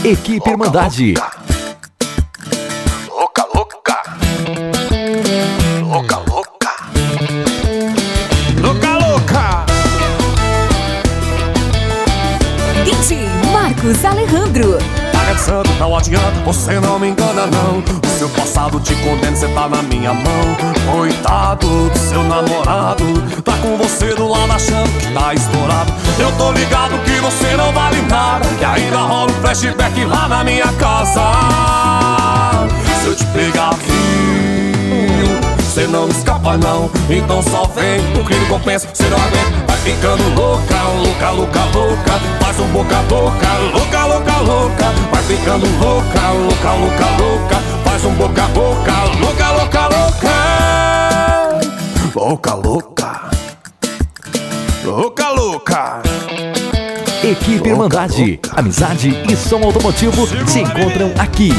Equipe Irmandade. Louca, louca. Louca, louca. Louca, louca. DJ Marcos Alejandro. Paga de santo, não adianta, você não me engana não. O seu passado te condena, você tá na minha mão. Coitado do seu namorado, tá com você do lado achando que tá estourado. Eu tô ligado que você não vale nada, e ainda rola um flashback lá na minha casa. Se eu te pegar, filho, você não escapa não. Então só vem, o crime compensa, você não aguenta. Vai ficando louca, louca, louca, louca. Faz um boca a boca, louca, louca, louca. Vai ficando louca, louca, louca, louca. Faz um boca a boca, louca, louca, louca. Louca, louca. Louca, louca. Equipe Irmandade. Amizade e som automotivo se encontram aqui.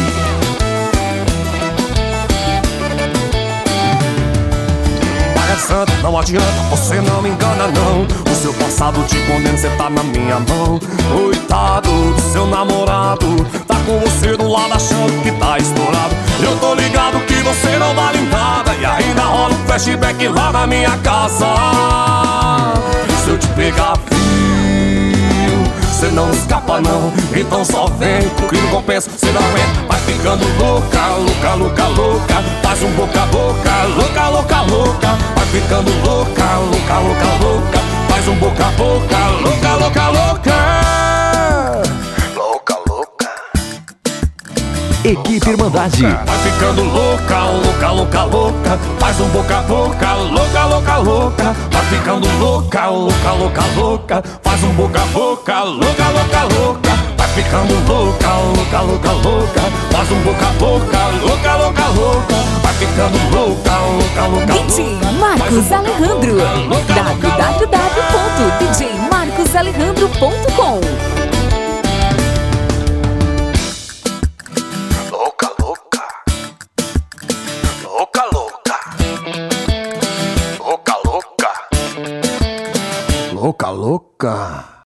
Santo, não adianta, você não me engana não. O seu passado te condena, você tá na minha mão. Coitado do seu namorado, tá com você do lado achando que tá estourado. Eu tô ligado que você não vale nada, e ainda rola um flashback lá na minha casa. Se eu te pegar, filho, você não escapa não. Então só vem, o crime compensa, você não aguenta. Vai ficando louca, louca, louca, louca. Faz um boca a boca, louca, louca, louca. Vai ficando louca, louca, louca, louca. Faz um boca a boca, louca, louca, louca. Louca, louca. Equipe Irmandade. Vai ficando louca, louca, louca, louca. Faz um boca a boca, louca, louca, louca. Vai ficando louca, louca, louca, louca. Faz um boca a boca, louca, louca, louca. Vai ficando louca, louca, louca, louca. Faz um boca a boca, louca, louca, louca. Vai ficando louca, louca, louca, louca. DJ Marcos Alejandro. www.djmarcosalejandro.com. Louca, louca. Louca, louca. Louca, louca. Louca, louca.